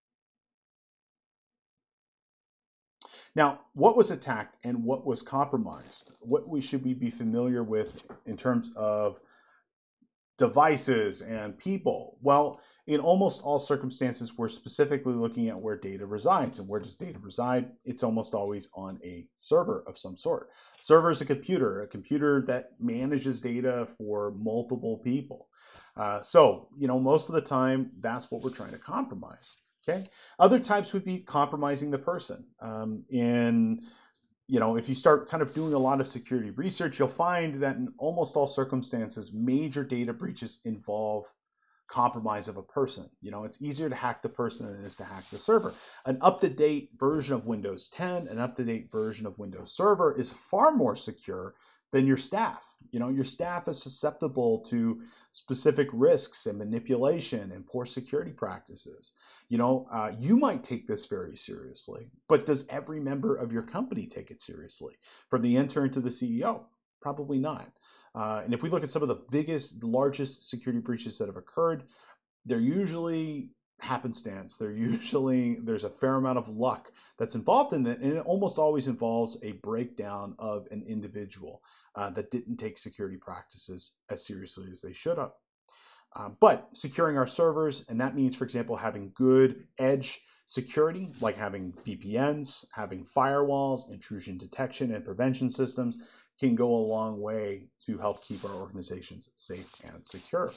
Now, what was attacked and what was compromised? What should we be familiar with in terms of devices and people? Well, in almost all circumstances, we're specifically looking at where data resides. And where does data reside? It's almost always on a server of some sort. Server is a computer that manages data for multiple people. So, most of the time, that's what we're trying to compromise. Okay. Other types would be compromising the person. If you start kind of doing a lot of security research, you'll find that in almost all circumstances, major data breaches involve compromise of a person. It's easier to hack the person than it is to hack the server. An up-to-date version of Windows 10, an up-to-date version of Windows Server is far more secure than your staff. Your staff is susceptible to specific risks and manipulation and poor security practices. You might take this very seriously, but does every member of your company take it seriously? From the intern to the CEO? Probably not. And if we look at some of the biggest, largest security breaches that have occurred, they're usually happenstance. There's a fair amount of luck that's involved in it, and it almost always involves a breakdown of an individual that didn't take security practices as seriously as they should have. But securing our servers, and that means, for example, having good edge security, like having VPNs, having firewalls, intrusion detection and prevention systems, can go a long way to help keep our organizations safe and secure.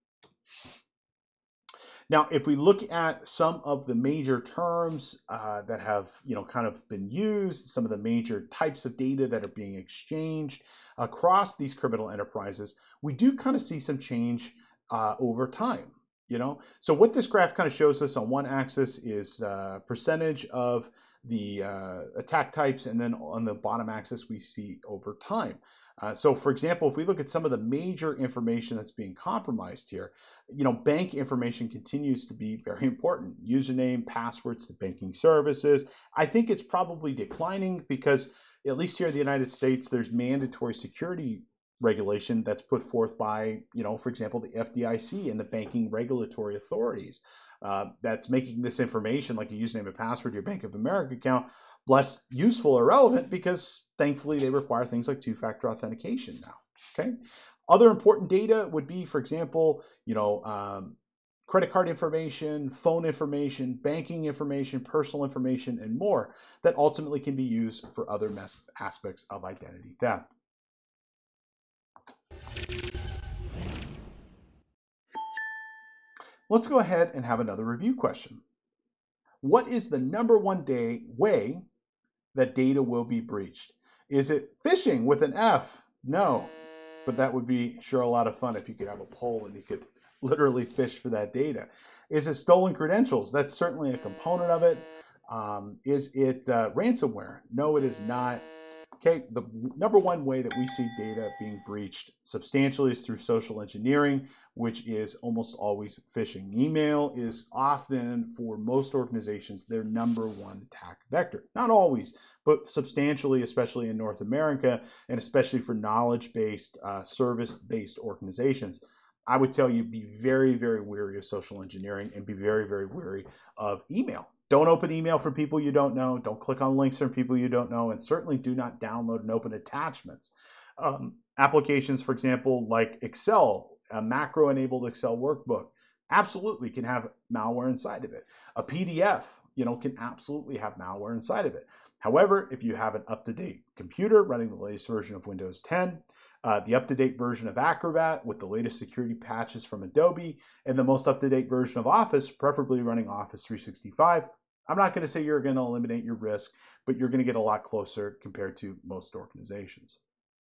Now, if we look at some of the major terms that have kind of been used, some of the major types of data that are being exchanged across these criminal enterprises, we do kind of see some change over time. So what this graph kind of shows us on one axis is percentage of the attack types, and then on the bottom axis we see over time. So for example, if we look at some of the major information that's being compromised here, bank information continues to be very important. Username, passwords to banking services. I think it's probably declining because, at least here in the United States, there's mandatory security regulation that's put forth by, for example, the FDIC and the banking regulatory authorities. That's making this information, like a username and password to your Bank of America account, less useful or relevant because thankfully they require things like two-factor authentication now. Okay. Other important data would be, for example, credit card information, phone information, banking information, personal information, and more that ultimately can be used for other aspects of identity theft. Let's go ahead and have another review question. What is the number one way that data will be breached? Is it phishing with an F? No, but that would be sure a lot of fun if you could have a poll and you could literally fish for that data. Is it stolen credentials? That's certainly a component of it. Is it ransomware? No, it is not. Okay, the number one way that we see data being breached substantially is through social engineering, which is almost always phishing. Email is often, for most organizations, their number one attack vector. Not always, but substantially, especially in North America, and especially for knowledge-based, service-based organizations. I would tell you, be very, very wary of social engineering and be very, very wary of email. Don't open email from people you don't know. Don't click on links from people you don't know. And certainly do not download and open attachments. Applications, for example, like Excel, a macro-enabled Excel workbook, absolutely can have malware inside of it. A PDF, can absolutely have malware inside of it. However, if you have an up-to-date computer running the latest version of Windows 10, the up-to-date version of Acrobat with the latest security patches from Adobe, and the most up-to-date version of Office, preferably running Office 365, I'm not going to say you're going to eliminate your risk, but you're going to get a lot closer compared to most organizations.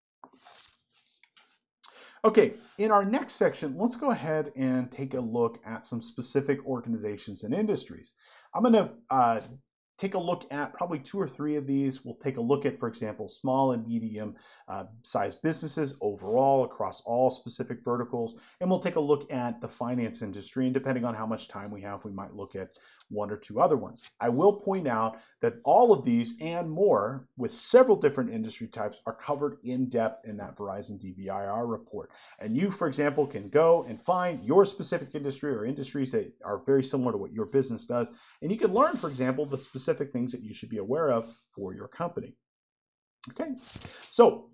Okay, in our next section, let's go ahead and take a look at some specific organizations and industries. I'm going to take a look at probably 2 or 3 of these. We'll take a look at, for example, small and medium sized businesses overall across all specific verticals. And we'll take a look at the finance industry. And depending on how much time we have, we might look at 1 or 2 other ones. I will point out that all of these and more with several different industry types are covered in depth in that Verizon DBIR report. And you, for example, can go and find your specific industry or industries that are very similar to what your business does. And you can learn, for example, the specific things that you should be aware of for your company. Okay, so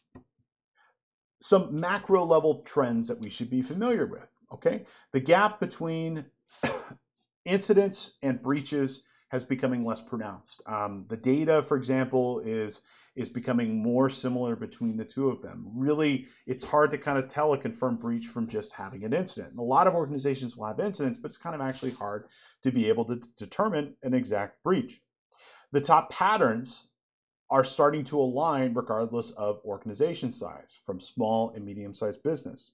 some macro level trends that we should be familiar with. Okay, the gap between incidents and breaches has becoming less pronounced. The data, for example, is becoming more similar between the two of them. Really, it's hard to kind of tell a confirmed breach from just having an incident. And a lot of organizations will have incidents, but it's kind of actually hard to be able to determine an exact breach. The top patterns are starting to align regardless of organization size, from small and medium-sized business.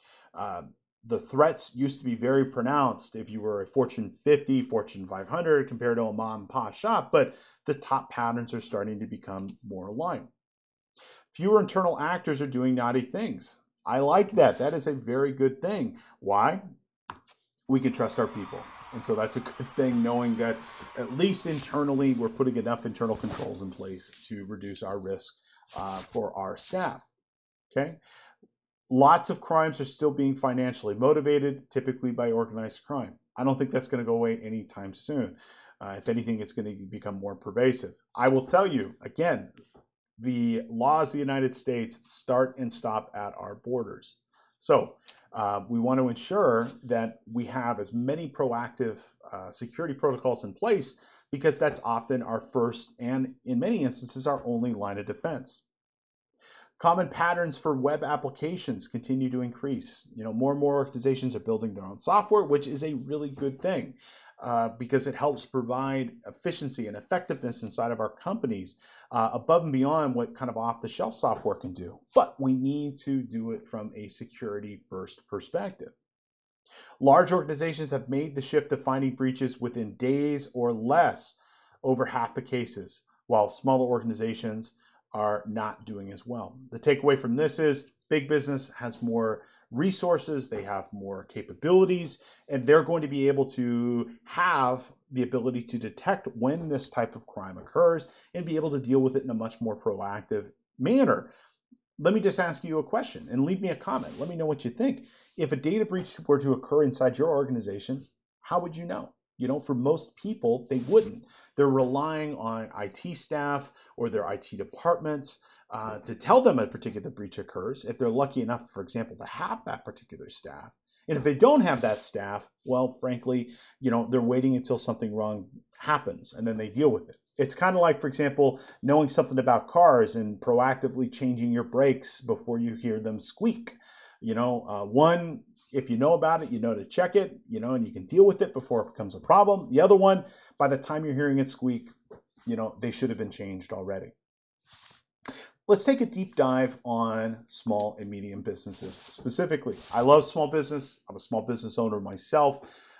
The threats used to be very pronounced if you were a Fortune 50, Fortune 500 compared to a mom and pop shop, but the top patterns are starting to become more aligned. Fewer internal actors are doing naughty things. I like that. That is a very good thing. Why? We can trust our people. And so that's a good thing, knowing that at least internally we're putting enough internal controls in place to reduce our risk for our staff. Okay. Lots of crimes are still being financially motivated, typically by organized crime. I don't think that's going to go away anytime soon. If anything, it's going to become more pervasive. I will tell you, again, the laws of the United States start and stop at our borders. So we want to ensure that we have as many proactive security protocols in place, because that's often our first and, in many instances, our only line of defense. Common patterns for web applications continue to increase. More and more organizations are building their own software, which is a really good thing because it helps provide efficiency and effectiveness inside of our companies above and beyond what kind of off-the-shelf software can do. But we need to do it from a security-first perspective. Large organizations have made the shift to finding breaches within days or less over half the cases, while smaller organizations are not doing as well. The takeaway from this is big business has more resources, they have more capabilities, and they're going to be able to have the ability to detect when this type of crime occurs and be able to deal with it in a much more proactive manner. Let me just ask you a question and leave me a comment. Let me know what you think. If a data breach were to occur inside your organization, how would you know? For most people, they wouldn't. They're relying on IT staff or their IT departments to tell them a particular breach occurs, if they're lucky enough, for example, to have that particular staff. And if they don't have that staff, well, frankly, they're waiting until something wrong happens and then they deal with it. It's kind of like, for example, knowing something about cars and proactively changing your brakes before you hear them squeak. One, if you know about it, you know to check it, and you can deal with it before it becomes a problem. The other one, by the time you're hearing it squeak, they should have been changed already. Let's take a deep dive on small and medium businesses specifically. I love small business. I'm a small business owner myself.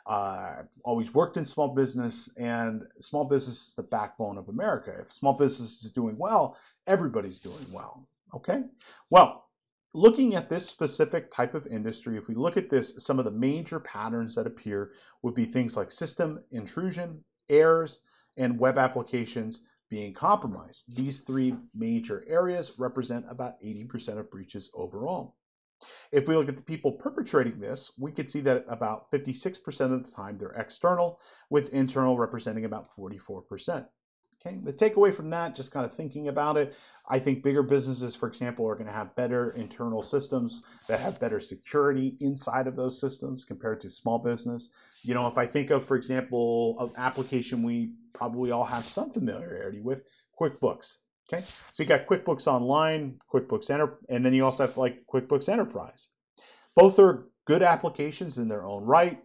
Always worked in small business, and small business is the backbone of America. If small business is doing well, everybody's doing well. Okay? Well, looking at this specific type of industry, if we look at this, some of the major patterns that appear would be things like system intrusion, errors, and web applications being compromised. These three major areas represent about 80% of breaches overall. If we look at the people perpetrating this, we could see that about 56% of the time they're external, with internal representing about 44%. Okay, the takeaway from that, just kind of thinking about it, I think bigger businesses, for example, are going to have better internal systems that have better security inside of those systems compared to small business. If I think of, for example, an application we probably all have some familiarity with, QuickBooks. Okay, so you got QuickBooks Online, QuickBooks Enter, and then you also have like QuickBooks Enterprise. Both are good applications in their own right.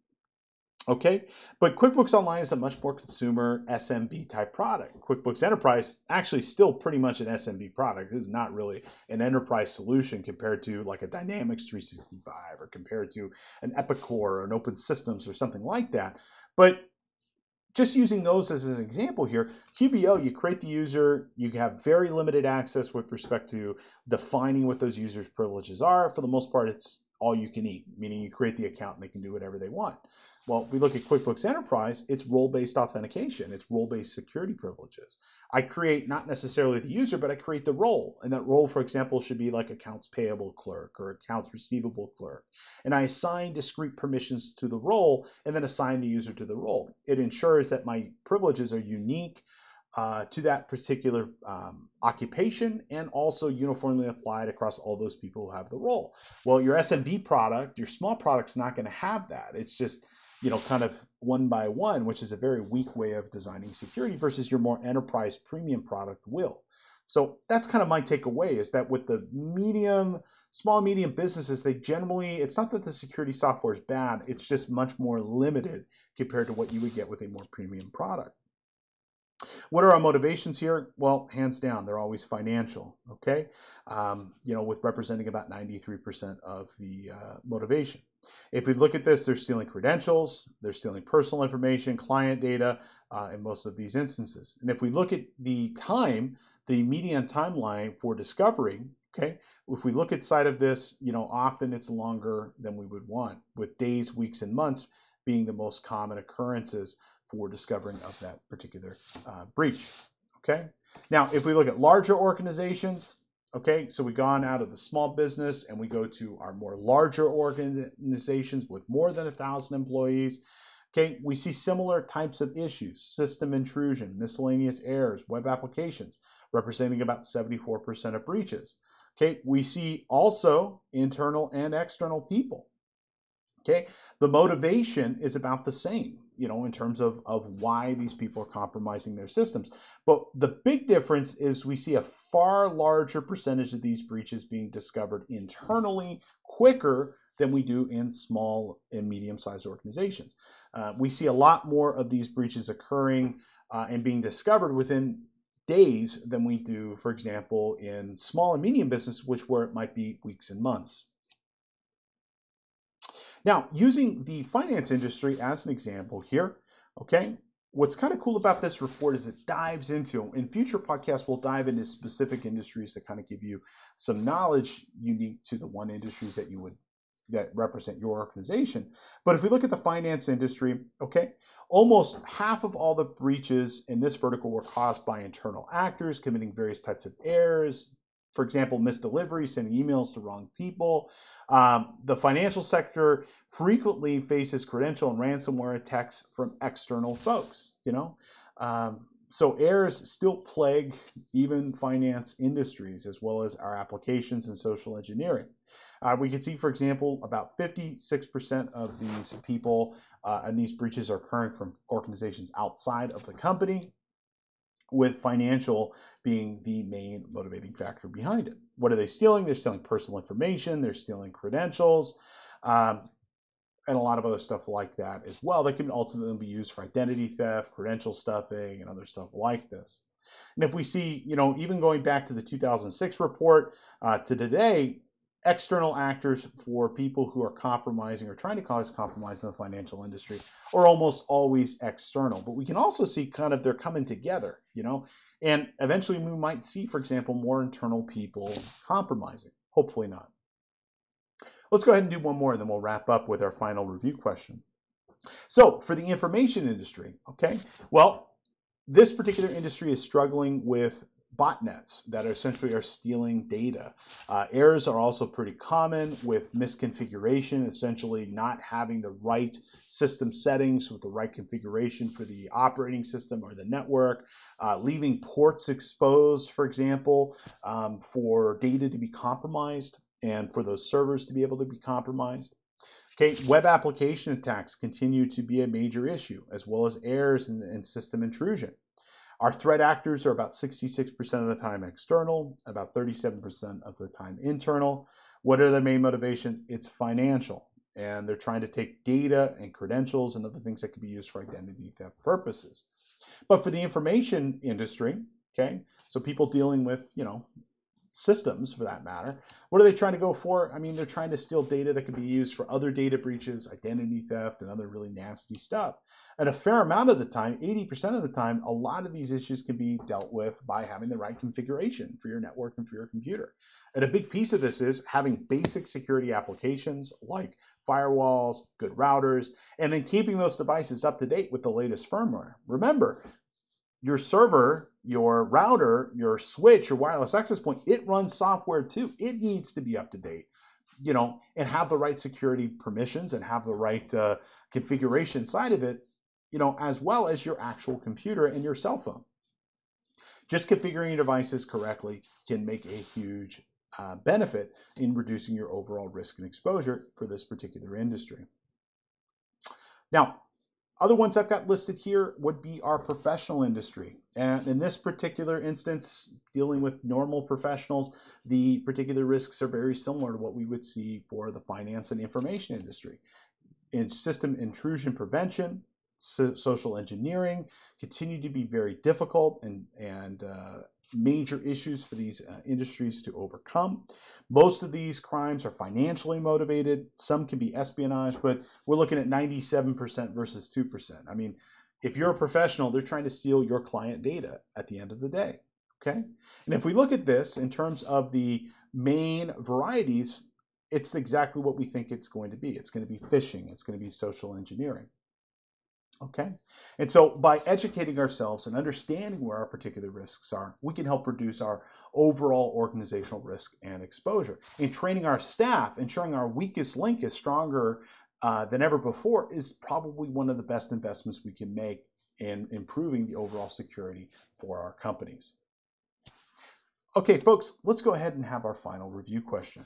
Okay, but QuickBooks Online is a much more consumer SMB type product. QuickBooks Enterprise actually still pretty much an SMB product. It is not really an enterprise solution compared to like a Dynamics 365 or compared to an Epicor or an Open Systems or something like that. But just using those as an example here, QBO, you create the user, you have very limited access with respect to defining what those users' privileges are. For the most part, it's all you can eat, meaning you create the account and they can do whatever they want. Well, if we look at QuickBooks Enterprise, it's role-based authentication. It's role-based security privileges. I create not necessarily the user, but I create the role. And that role, for example, should be like accounts payable clerk or accounts receivable clerk. And I assign discrete permissions to the role and then assign the user to the role. It ensures that my privileges are unique to that particular occupation and also uniformly applied across all those people who have the role. Well, your SMB product, your small product's not going to have that. It's just kind of one by one, which is a very weak way of designing security versus your more enterprise premium product will. So that's kind of my takeaway, is that with the small and medium businesses, they generally, it's not that the security software is bad, it's just much more limited compared to what you would get with a more premium product. What are our motivations here? Well, hands down, they're always financial, okay? With representing about 93% of the motivation. If we look at this, they're stealing credentials, they're stealing personal information, client data, in most of these instances. And if we look at the time, the median timeline for discovery, okay, if we look inside of this, often it's longer than we would want, with days, weeks, and months being the most common occurrences for discovering of that particular breach. Okay. Now, if we look at larger organizations, okay, so we've gone out of the small business and we go to our more larger organizations with more than 1,000 employees. Okay, we see similar types of issues: system intrusion, miscellaneous errors, web applications, representing about 74% of breaches. Okay, we see also internal and external people. Okay, the motivation is about the same, in terms of why these people are compromising their systems. But the big difference is we see a far larger percentage of these breaches being discovered internally quicker than we do in small and medium-sized organizations. We see a lot more of these breaches occurring and being discovered within days than we do, for example, in small and medium business, where it might be weeks and months. Now, using the finance industry as an example here, okay, what's kind of cool about this report is it dives into, in future podcasts, we'll dive into specific industries to kind of give you some knowledge unique to the one industries that represent your organization. But if we look at the finance industry, okay, almost half of all the breaches in this vertical were caused by internal actors committing various types of errors. For example, missed delivery, sending emails to wrong people. The financial sector frequently faces credential and ransomware attacks from external folks. So errors still plague even finance industries as well as our applications and social engineering. We can see, for example, about 56% of these people and these breaches are occurring from organizations outside of the company, with financial being the main motivating factor behind it. What are they stealing? They're stealing personal information, they're stealing credentials, and a lot of other stuff like that as well that can ultimately be used for identity theft, credential stuffing, and other stuff like this. And if we see, even going back to the 2006 report to today, external actors for people who are compromising or trying to cause compromise in the financial industry are almost always external. But we can also see kind of they're coming together, and eventually we might see, for example, more internal people compromising. Hopefully not. Let's go ahead and do one more, and then we'll wrap up with our final review question. So for the information industry, okay, well, this particular industry is struggling with botnets that essentially are stealing data. Errors are also pretty common with misconfiguration, essentially not having the right system settings with the right configuration for the operating system or the network, leaving ports exposed, for example, for data to be compromised and for those servers to be able to be compromised. Okay, web application attacks continue to be a major issue, as well as errors and system intrusion. Our threat actors are about 66% of the time external, about 37% of the time internal. What are their main motivation? It's financial, and they're trying to take data and credentials and other things that could be used for identity theft purposes. But for the information industry, okay, so people dealing with, systems for that matter, what are they trying to go for? I mean, they're trying to steal data that could be used for other data breaches, identity theft, and other really nasty stuff. And a fair amount of the time, 80% of the time, a lot of these issues can be dealt with by having the right configuration for your network and for your computer. And a big piece of this is having basic security applications like firewalls, good routers, and then keeping those devices up to date with the latest firmware. Remember, your server, your router, your switch, your wireless access point, it runs software too. It needs to be up to date, and have the right security permissions and have the right configuration side of it, as well as your actual computer and your cell phone. Just configuring your devices correctly can make a huge benefit in reducing your overall risk and exposure for this particular industry. Now, other ones I've got listed here would be our professional industry. And in this particular instance, dealing with normal professionals, the particular risks are very similar to what we would see for the finance and information industry. In system intrusion prevention, social engineering continue to be very difficult and major issues for these industries to overcome. Most of these crimes are financially motivated. Some can be espionage, but we're looking at 97% versus 2%. I mean, if you're a professional, they're trying to steal your client data at the end of the day, okay? And if we look at this in terms of the main varieties, it's exactly what we think it's going to be. It's going to be phishing. It's going to be social engineering. Okay, and so by educating ourselves and understanding where our particular risks are, we can help reduce our overall organizational risk and exposure. In training our staff, ensuring our weakest link is stronger than ever before is probably one of the best investments we can make in improving the overall security for our companies. Okay, folks, let's go ahead and have our final review question.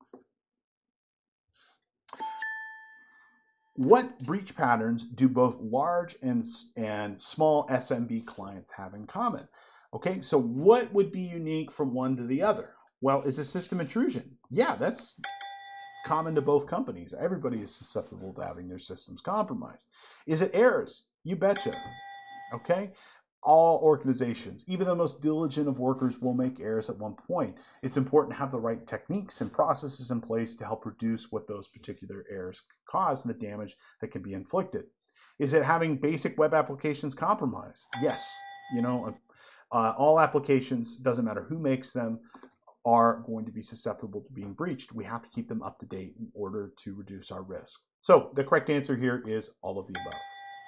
What breach patterns do both large and small SMB clients have in common? Okay, so what would be unique from one to the other? Well, is a system intrusion? Yeah, that's common to both companies. Everybody is susceptible to having their systems compromised. Is it errors? You betcha. Okay, all organizations, even the most diligent of workers, will make errors at one point. It's important to have the right techniques and processes in place to help reduce what those particular errors cause and the damage that can be inflicted. Is it having basic web applications compromised? Yes. All applications, doesn't matter who makes them, are going to be susceptible to being breached. We have to keep them up to date in order to reduce our risk. So the correct answer here is all of the above.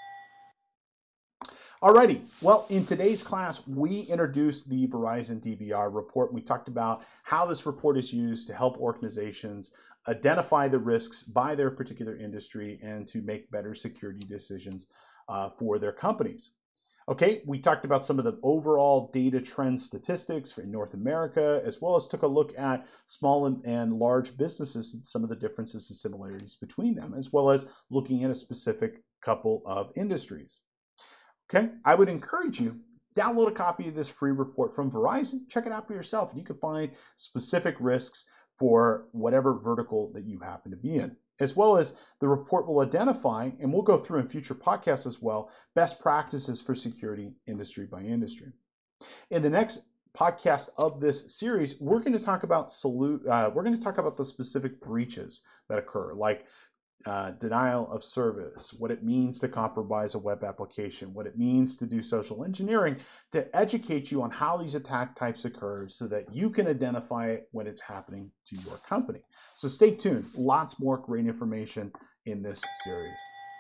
Alrighty, well, in today's class, we introduced the Verizon DVR report. We talked about how this report is used to help organizations identify the risks by their particular industry and to make better security decisions for their companies. Okay, we talked about some of the overall data trend statistics for North America, as well as took a look at small and large businesses and some of the differences and similarities between them, as well as looking at a specific couple of industries. Okay, I would encourage you, download a copy of this free report from Verizon, check it out for yourself, and you can find specific risks for whatever vertical that you happen to be in, as well as the report will identify, and we'll go through in future podcasts as well, best practices for security industry by industry. In the next podcast of this series, we're going to talk about the specific breaches that occur, like denial of service, what it means to compromise a web application, what it means to do social engineering, to educate you on how these attack types occur so that you can identify it when it's happening to your company. So stay tuned. Lots more great information in this series.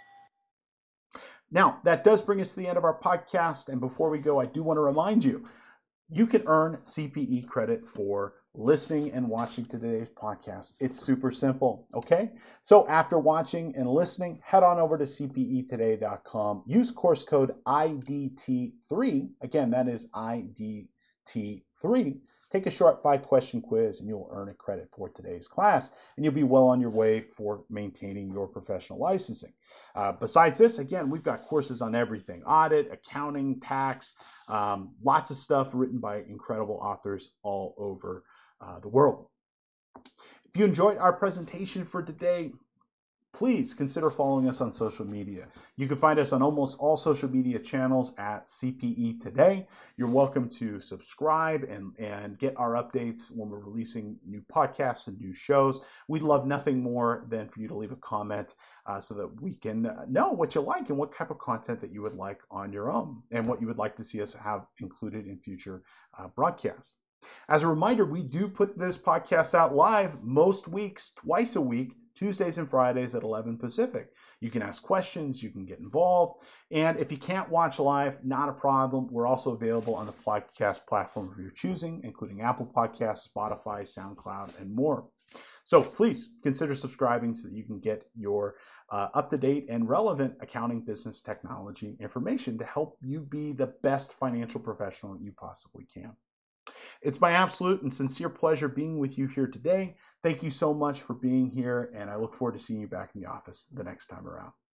Now, that does bring us to the end of our podcast. And before we go, I do want to remind you, you can earn CPE credit for listening and watching today's podcast. It's super simple, okay? So after watching and listening, head on over to cpetoday.com. Use course code IDT3. Again, that is IDT3. Take a short 5-question quiz and you'll earn a credit for today's class, and you'll be well on your way for maintaining your professional licensing. Besides this, again, we've got courses on everything: audit, accounting, tax, lots of stuff written by incredible authors all over the world. If you enjoyed our presentation for today, please consider following us on social media. You can find us on almost all social media channels at CPE Today. You're welcome to subscribe and get our updates when we're releasing new podcasts and new shows. We'd love nothing more than for you to leave a comment so that we can know what you like and what type of content that you would like on your own and what you would like to see us have included in future broadcasts. As a reminder, we do put this podcast out live most weeks, twice a week, Tuesdays and Fridays at 11 Pacific. You can ask questions, you can get involved, and if you can't watch live, not a problem. We're also available on the podcast platform of your choosing, including Apple Podcasts, Spotify, SoundCloud, and more. So please consider subscribing so that you can get your up-to-date and relevant accounting, business, technology information to help you be the best financial professional you possibly can. It's my absolute and sincere pleasure being with you here today. Thank you so much for being here, and I look forward to seeing you back in the office the next time around.